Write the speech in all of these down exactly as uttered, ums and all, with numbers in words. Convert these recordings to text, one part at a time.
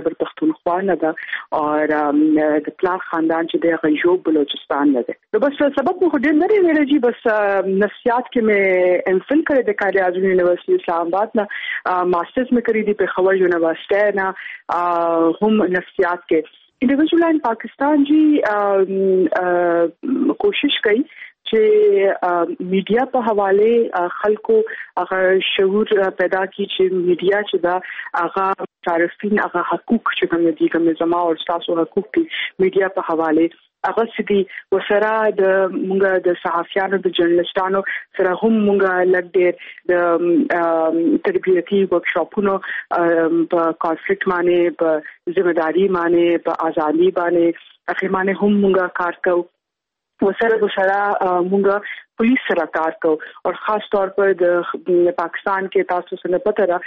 خیبر پختونخوا نه ده او د پلار خاندان چې د غیوب بلوچستان نه ده. نو بس سبق مو ډېر نه لري جی بس نفسیات کې مې ام فل کړی د قائد اعظم یونیورسيټي اسلام آباد نه ماسټرز مې کړی دی په خبر یونیورسيټي نه هم نفسیات کې. انډیویډوال ان پاکستان جی کوشش کوي چې میډیا په حواله خلکو هغه شعور پیدا کی چې میډیا چې دا هغه صارفین هغه حقوق چې کوم دي کوم زما او تاسو حقوق دي میډیا په حواله هغه سدي وسره د مونږه د صحافیانو د جرنالستانو سره هم مونږه لږ ډېر د تربیتي ورکشاپونو په کانفلیکټ باندې په ځمېداري باندې په ازادي باندې اخر باندې هم مونږه کار کوو. وسره وسره مونږه पुलिस सरा कार को और खास तौर पर पाकिस्तान के तासु से पता रहा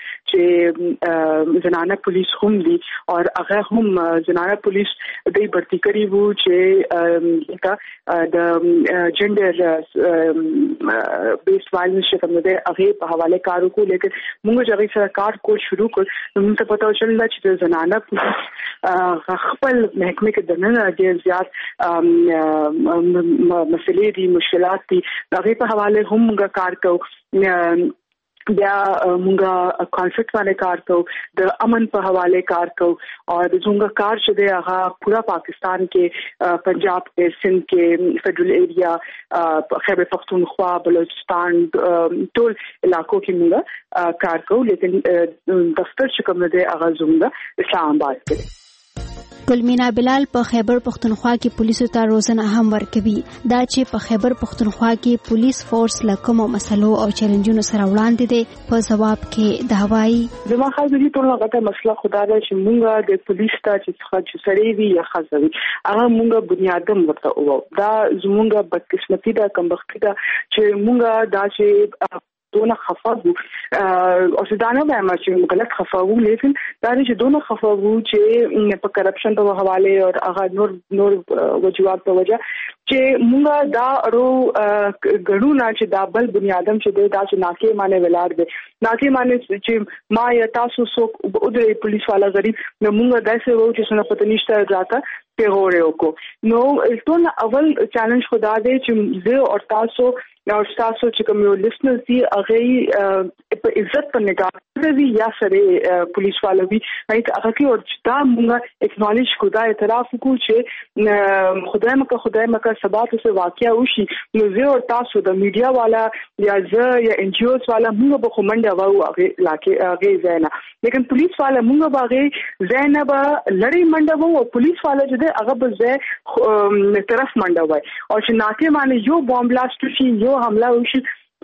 कि जनाना पुलिस हम दी और अगर हम जनाना पुलिस दे भर्ती करी वो जे का द जेंडर बेस्ड वायलेंस के कमदे अगे हवाले कारों को लेकर मुंगो जगह सरकार को शुरू कर मुझे पता चल रहा कि जनाना पुलिस खपल महकमे के दनन जे ज्यादा मसले दी मुश्किलात थी هغه په حواله هم موږ کار کوو. بیا موږ کانفلیکټ باندې کار کوو د امن په حواله کار کوو او د څنګه کار چې دی هغه پورا پاکستان کې پنجاب کې سندھ کې فیډرل ایریا خیبر پختونخوا بلوچستان ټول علاقو کې موږ کار کوو لیکن دفتر چې کوم دی هغه زموږ اسلام آباد کې. ګلمینا بلال په خیبر پختونخوا کې پولیسو ته روزنه هم ورکوي. دا چې په خیبر پختونخوا کې پولیس فورس له کومو مسلو او چیلنجونو سره وړاندې دي په جواب کې دا وایي زما خیال دی ټول هغه مسله خدا دا چې مونږه د پولیس ته چې څه سړی وي یا خاصوي هغه مونږه بنیادم ورته وو دا زمونږه بدقسمتي دا کمبختی دا چې مونږه دا چې دونه خفاو او سدانه به ما چې غلط خفاو لیکن دا چې دونه خفاو چې په کرپشن په حواله او هغه نور نور وجوهات په وجه چې مونږه دا ورو غړونه چې دا بل بنیادم چې دا چې ناکې معنی ولار دي ناکې معنی چې ما یا تاسو سو او د پولیس والا غریب نو مونږه داسې وو چې څنګه پته نشته راته پیغورې وکړو. نو ټول اول چیلنج خدا دې چې زه او تاسو او تاسو چې کوم یو لیسنرز دي هغه په عزت په نگاه کوي یا سره پولیس والا وي هغه کې او دا موږ اکنالج کو دا اعتراف کو چې خدای مکه خدای مکه سبات سے واقعیا وشي نو زه او تاسو د میډیا والا یا زه یا ان جی اوز والا موږ به کومنده وو هغه لاکه هغه زینا لیکن پولیس والا موږ باغې زینب لړۍ منډه وو او پولیس والا چې هغه به زه طرف منډه وای او چې ناکه باندې یو بم بلاست شي یو حمله وشي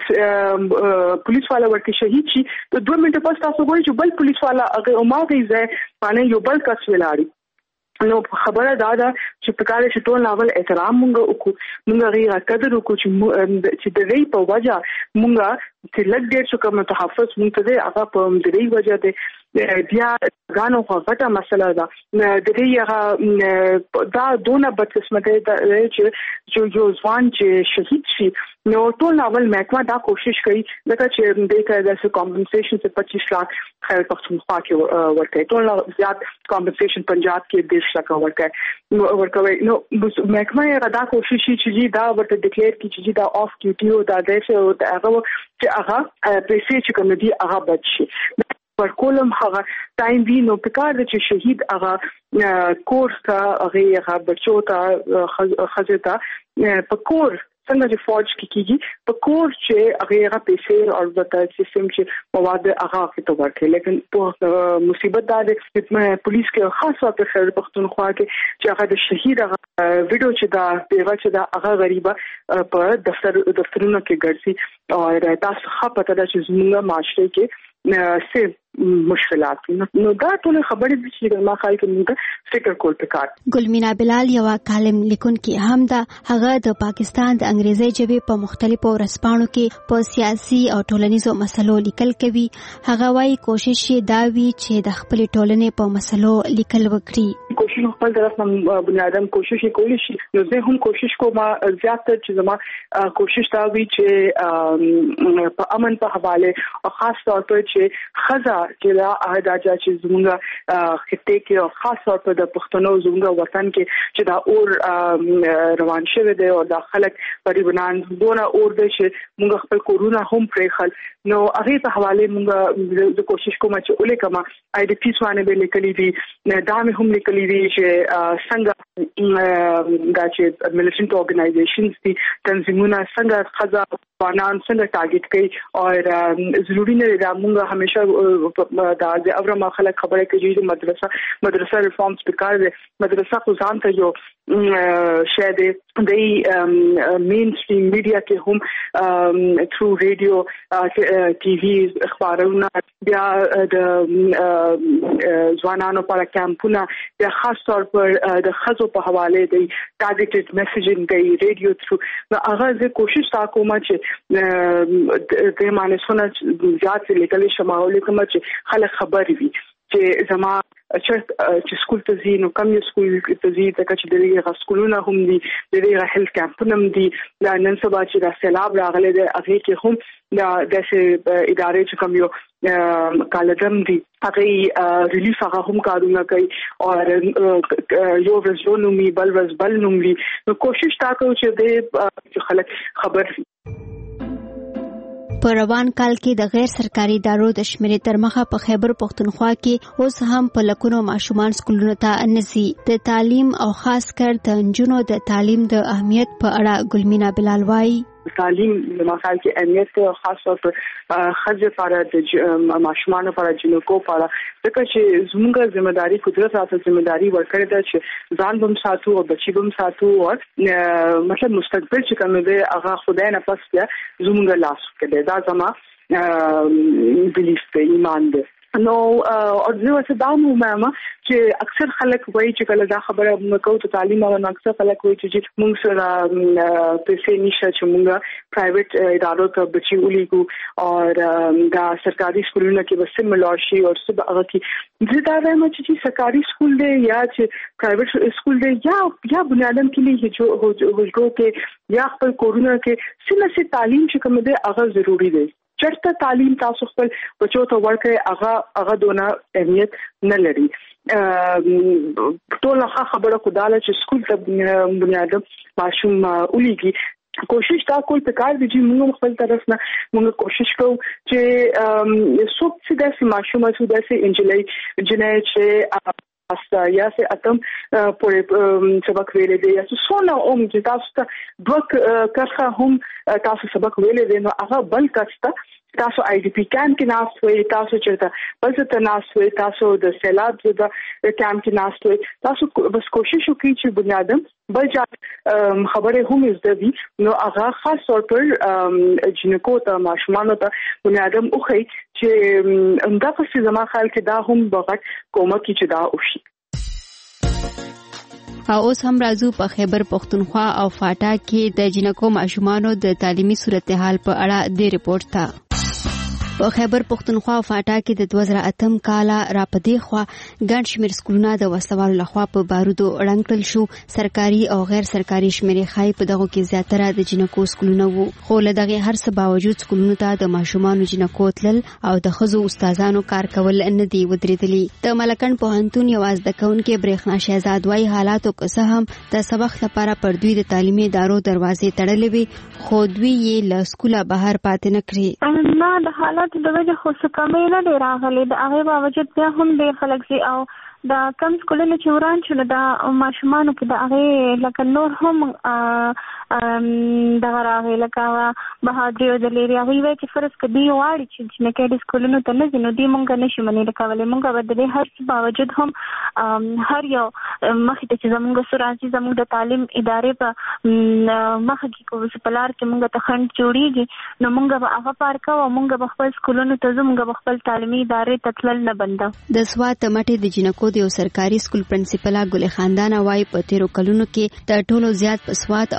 پولیس والا ورته شهید شي ته دوه منټه پس تاسو ګورئ چې بل پولیس والا هغه اوماغي ځای باندې یو بل کس ولاړی. نو خبره دا ده چې په کار چې ټول ناول احترام مونږ وکړو مونږ غوښه قدر وکړو چې د دې په وجه مونږ چې لږ ډېر څه کوم تحفظ مونږ ته هغه په دې وجه ده بیا غانو غټه مسله ده د دې هغه دا دونه بدقسمته ده چې یو ځوان چې شهید شي نو ټول ناول محکمه دا کوشش کوي لکه چې دې ته د کمپنسیشن څخه پچیس لک خیر پختونخوا کې ورته ټول زیات کمپنسیشن پنجاب کې دیش لک ورته ورکوي. نو محکمه دا کوشش چې دا ورته ډیکلیئر کی چې دا اف ډیوټي او دا دغه او هغه چې هغه پیسې چې کوم دي هغه بچي پر کولم هغه ټایم وی نو پکار د چې شهید هغه کورس ته هغه هغه بچو ته خزه ته پکور څنګه چې فوج کې کیږي په کور چې هغه هغه پیسې او د سیستم چې مواد هغه کې تو ورته لیکن په مصیبت دا د پولیس کې خاص په خیر پختونخوا کې چې هغه د شهید هغه ویډیو چې دا پیغه چې دا هغه غریبه په دفتر دفترونو کې ګرځي او تاسو ښه پته ده چې زموږ معاشره کې سه مشکلات نو دا ټول خبرې دي چې ما خیال کې موږ فکر کول پکار. ګلمینا بلال یو کالم لیکونکي هم دا هغه د پاکستان د انګریزي ژبې په مختلفو ورځپاڼو کې په سیاسي او ټولنیزو مسلو لیکل کوي. هغه وايي کوشش یې دا وی چې د خپل ټولنې په مسلو لیکل وکړي. کوشش خپل طرف نه بنیادم کوشش کولی شي نو زه هم کوشش کوم زیات تر چې زما کوشش دا وی چې په امن په حواله او خاص طور پر چې خزا کې دا اهداجه چې زموږه خطه کې خاص طور په د پښتنو زموږه وطن کې چې دا اور روان شوی دی او دا خلک پریبنان دونه اور دی چې موږ خپل کورونا هم پرېخل نو هغه په حواله موږ د کوشش کوم چې اولې کما آی ډی پیس باندې به لیکلي دي دا مې هم لیکلي دي چې څنګه دا چې ملیټنټ اورګنایزیشنز دي تنظیمونه څنګه خزا قانون څنګه ټارګټ کوي او ضروري نه دی موږ همیشه دا د اورما خلک خبره کوي چې مدرسه مدرسه ریفارمز پکار دي مدرسه خو ځان ته یو شاید د مین سټریم میډیا کې هم تھرو ریډیو ټي وي اخبارونه بیا د ځوانانو لپاره کیمپونه بیا خاص طور پر د خزو په حواله دی ټارګټډ میسیجینګ کوي ریډیو تھرو نو هغه زه کوشش تا کوم چې د مانسونه زیات لیکل شمول کوم چې خلک خبر وي چې زما چې سکول ته ځي نو کوم سکول ته ځي ځکه چې دغه سکولونه هم دي دغه هیلث کیمپونه هم دي دا نن سبا چې د سیلاب راغلي د هغه کې هم دا د ادارې چې کوم یو کالجم دي هغه ریلیف هغه هم کارونه کوي او یو ورځ نومي بل ورځ بل نومي نو کوشش تا کوو چې د خلک خبر په روان کال کې د غیر سرکاري ادارو د شمیرې تر مخه په خیبر پښتونخوا کې اوس هم په لکونو ماشومان سکولونو ته نزي د تعلیم او خاص کر د نجونو د تعلیم د اهمیت په اړه ګلمینا بلال وايي تعلیم د مخال کې اهمیت خاص طور پر خځې لپاره د ماشومان لپاره جنکو لپاره ځکه چې زموږه ځمېداري قدرت راته ځمېداري ورکړې ده چې ځان بم ساتو او بچي بم ساتو او مطلب مستقبل چې کوم دی هغه خدای نه پس بیا زموږه لاس کې دی دا زما بلیف دی ایمان دی نو او زه څه دا مهمه چې اکثر خلک وایي چې کله دا خبره موږ کوو ته تعلیم او اکثر خلک وایي چې موږ سره پیسې نشته چې موږ پرایویټ ادارو ته بچي ولېګو او دا سرکاري سکولونو کې بس ملاشي او څه هغه کې زه دا وایم چې سرکاري سکول دی یا چې پرایویټ سکول دی یا یا بنیادم کې لیکي جو هوجو کې یا خپل کورونا کې سینه سي تعلیم چې کوم دی هغه ضروری دی چرته تعلیم تاسو خپل بچو ته ورکړئ هغه هغه دونه اهمیت نه لري ټول هغه خبره خداله چې سکول ته بنیادم ماشوم ولېږي کوشش تا کول پکار دي چې موږ خپل طرف نه موږ کوشش کوو چې څوک چې داسې ماشوم او داسې انجلۍ جنې چې استا یا سه اتم پورې سبق ویلې دي یا څه نه اوم چې تاسو ته دوک کرخه هم تاسو سبق ویلې دي نو هغه بل کسته تاسو آی ډی پی کیمپ کې ناس وي تاسو چرته بل څه ناس وي تاسو د سیلاب د کیمپ کې ناس وي تاسو بس کوشش وکړئ چې بنیادم بل ځای خبره هم زده وي نو هغه خاص طور پر جنکو ته ماشومان ته بنیادم اوخی چې انده په زما خیال کې دا هم بغت کومه کې چې دا وشي او اوس هم راځو په خیبر پښتونخوا او فاټا کې د جنکو ماشومانو د تعلیمي صورتحال په اړه د ریپورت ته په خیبر پښتونخوا او فاټا کې د دوه زره اتم کال را پدې خوا ګڼ شمېر سکولونه د وسوالو لخوا په بارودو ړنګ کړل شو سرکاري او غیر سرکاري شمېرې ښایي په دغو کې زیاتره د جنکو سکولونه وو خو له دغې هر څه باوجود سکولونو ته د ماشومانو جنکو تلل او د ښځو استادانو کار کول نه دي ودرېدلي د ملکن پوهنتون یوه زده کوونکې برېښنا شهزاد وايي حالاتو که څه هم د سبق لپاره پر دوی د تعلیمي ادارو دروازې تړلې وي خو دوی یې له سکوله بهر پاتې نه کړې نه د حالات د وجه خو څه کمې نه دی راغلی د هغې باوجود بیا هم ډېر خلک ځي او د کم سکولونه چې وران شول د ماشومانو کې د هغې لکه نور هم دغه راغی لکه بهادري او دلیري هغوی وایي چې فرض که دوی غواړي چې جنکۍ د سکولونو ته نه ځي نو دوی مونږ نه شو منې کولی مونږ به د دې هر څه باوجود هم هر یو مخې ته چې زمونږ څه راځي زمونږ د تعلیم ادارې په مخه کې کوو په لار کې مونږ ته خنډ جوړېږي نو مونږ به هغه پار کوو او مونږ به خپل سکولونو ته ځو مونږ به خپل تعلیمي ادارې ته تلل نه بندوو د سوات مټې د جنکو د یو سرکاري سکول پرنسپله ګل خاندان وايي په تیرو کلونو کې د ټولو زیات په سوات او خاص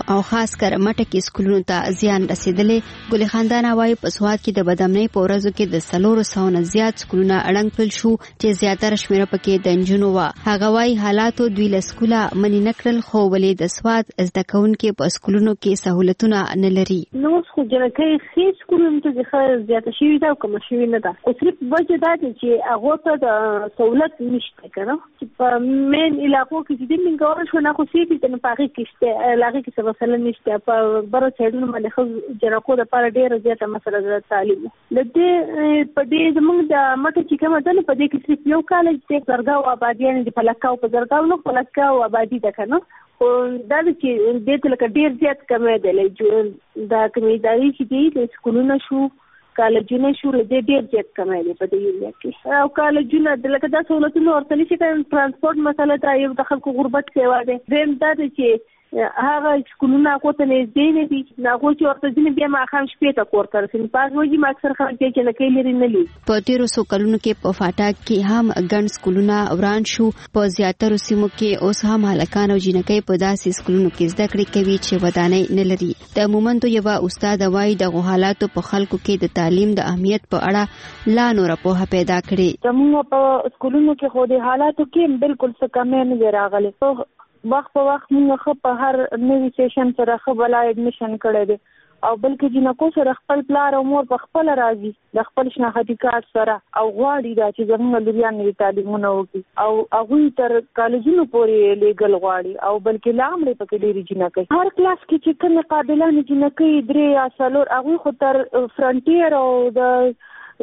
خاص کر مټه کې سکولونو ته زیان رسیدلې. ګل خاندان وايي په سواد کې د بدامنۍ په ورځو کې د څلورو سوو نه زیات سکولونه اړنګ کړل شو چې زیاتره شمیره پکې د نجونو وه. هغه وايي حالاتو دوی له سکوله منې نه کړل، خو ولې د سواد زده کوونکي په سکولونو کې سهولتونه نه لري. نو خو جنکۍ ښې سکولونو ته ځکه زیاته شوي ده او کمه شوي نه ده، خو صرف وجه دا ده چې هغو ته د سهولت نشته که نه، چې په مین علاقو کې چې دې منګول شو نه خو سیفي ته نو په هغې کې شته، هغې کې څه مسله نشته. په برو سایډونو باندې ښه جنکو دپاره ډېره زیاته مسله ده تعلیم. د دې په دې زموږ د مټه چې کومه ده نو په دې کې صرف یو کالج دی، زرګاو آبادیانې دي په لکاو په زرګاو نه په لکاو آبادي ده که نه، خو دا ده چې دې ته لکه ډېر زیات کمی دی. دا کمی ادارې چې دي د سکولونه شو کالجونه شو له دې ډېر زیات کمی دی په دې ایریا کې. او کالجونه لکه دا سهولتونه ورته نشي کولی، ترانسپورټ مسله ده، یو د خلکو غربت سیوا دی. دویم دا ده چې هغه سکولونه هغو ته نږدې نه دي، هغو چې ورته ځینې بیا ماښام شپې ته کور ته رسېږي. په هغې وجې ما اکثر خلک دی چې جنکۍ لرې نه لي. په تېرو څو کلونو کې په فاټک کې هم ګڼ سکولونه وران شو. په زیاترو سیمو کې اوس هم هلکان او جنکۍ په داسې سکولونو کې زده کړې کوي چې ودانۍ نه لري. د مومندو یوه استاده وايي دغو حالاتو په خلکو کې د تعلیم د اهمیت په اړه لا نوره پوهه پیدا کړې. زموږ په سکولونو کې خو د حالاتو کې بالکل څه کمی نه دی راغلی. وخت په وخت موږ ښه په هر نوي سیشن سره ښه بلا ایډمیشن کړی دی، او بلکې جنکو سره خپل پلار او مور په خپله راځي د خپل شناختی کارت سره او غواړي دا چې زموږ لوریان نوي تعلیمونه وکړي او هغوی تر کالجونو پورې لیږل غواړي، او بلکې لا هم پکې ډېرې جنکۍ هر کلاس کې چې کومې قابلانې جنکۍ درې یا څلور هغوی خو تر فرنټیر او د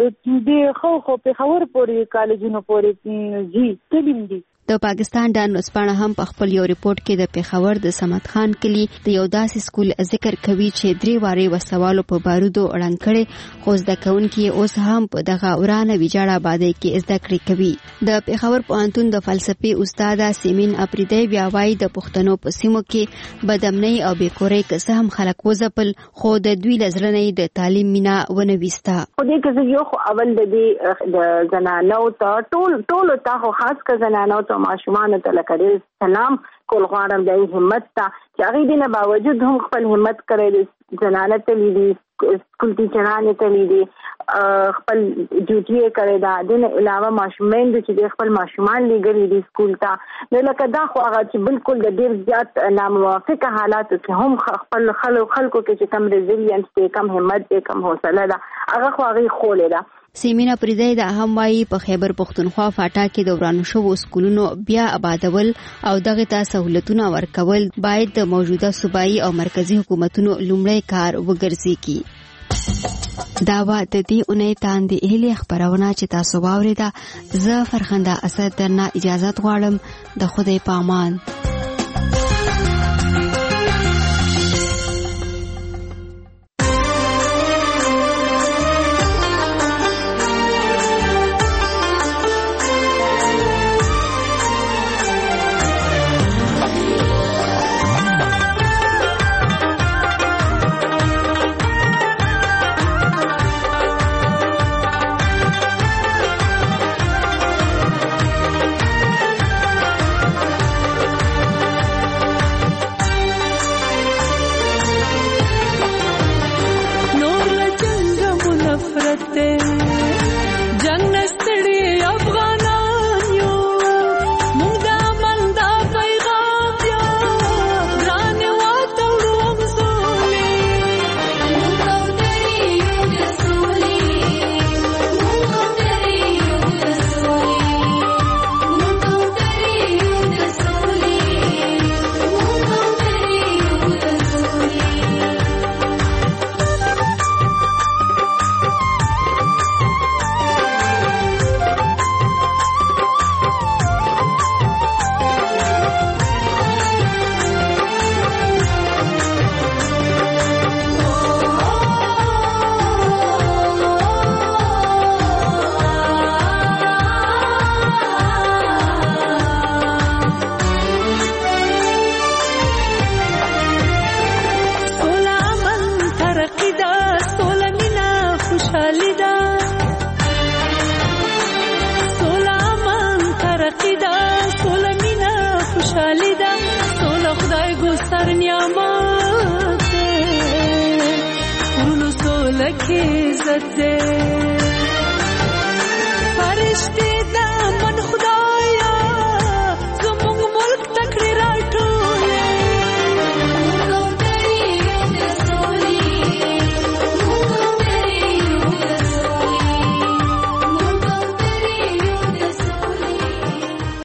د خو خو پېښور پورې کالجونو پورې ځي تعلیم دي. د پاکستان ډان ورځپاڼه هم په خپل یو ریپورت کې د پېښور د صمد خان کلي د یو داسې سکول ذکر کوي چې درې وارې وسوالو په بارودو اړنګ کړي، خو زده کوونکي اوس هم په دغه ورانه ویجاړه آبادۍ کې زده کړې کوي. د پېښور پوهنتون د فلسفې استاده سیمین اپریدی بیا وایي د پښتنو په سیمو کې بدامنۍ او بېکورۍ که څه هم خلک وځپل، خو د دوی له زړه نه د تعلیم مینه ونه ویسته. خو دې کې زه یو خو اول د دې د زنانو ته ټول ټولو ته خو خاص که زنانو ته ماشومانو ته لکه ډېر سلام کول غواړم د همت ته چې هغې دې نه باوجود هم خپل همت کړی دی. زنانه تللی دي، سکول ټیچرانې تللی دي، خپل ډیوټي یې کړې ده. دې نه علاوه ماشومان دي چې د خپل ماشومان لیږلي دي سکول ته. نو لکه دا خو هغه چې بالکل د ډېر زیات ناموافقه حالاتو کې هم خپل خلکو کې چې کم ریزیلینس دی، کم همت دی، کم حوصله ده، هغه خو هغې ښولې ده. سیمینا پریدی دا هم وايي په خیبر پختونخوا فاټا کې د ورانو شوو سکولونو بیا آبادول او دغه ته سہولتونه ورکول باید د موجوده صوبایي او مرکزی حکومتونو لومړی کار وګرځي. دا وا د دې اونۍ تاندې اهلي خبرونه چې تاسو واوریده. زه فرخنده اسد درنه اجازه غواړم. د خدای په امان. پکې عزت دی فرشتي